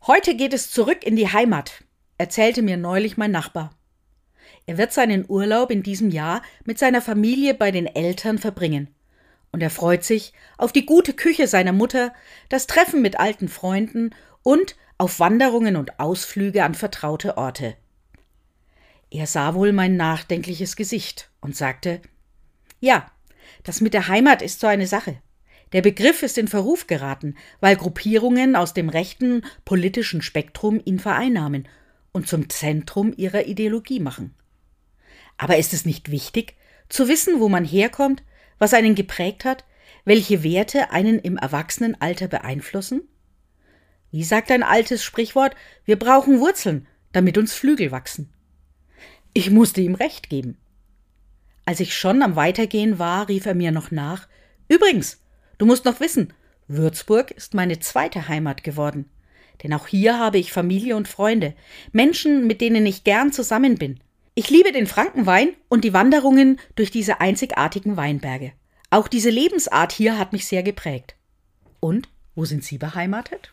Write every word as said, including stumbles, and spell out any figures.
Heute geht es zurück in die Heimat, erzählte mir neulich mein Nachbar. Er wird seinen Urlaub in diesem Jahr mit seiner Familie bei den Eltern verbringen. Und er freut sich auf die gute Küche seiner Mutter, das Treffen mit alten Freunden und auf Wanderungen und Ausflüge an vertraute Orte. Er sah wohl mein nachdenkliches Gesicht und sagte: Ja, das mit der Heimat ist so eine Sache. Der Begriff ist in Verruf geraten, weil Gruppierungen aus dem rechten politischen Spektrum ihn vereinnahmen und zum Zentrum ihrer Ideologie machen. Aber ist es nicht wichtig, zu wissen, wo man herkommt, was einen geprägt hat, welche Werte einen im Erwachsenenalter beeinflussen? Wie sagt ein altes Sprichwort, wir brauchen Wurzeln, damit uns Flügel wachsen. Ich musste ihm recht geben. Als ich schon am Weitergehen war, rief er mir noch nach: Übrigens, du musst noch wissen, Würzburg ist meine zweite Heimat geworden. Denn auch hier habe ich Familie und Freunde, Menschen, mit denen ich gern zusammen bin. Ich liebe den Frankenwein und die Wanderungen durch diese einzigartigen Weinberge. Auch diese Lebensart hier hat mich sehr geprägt. Und, wo sind Sie beheimatet?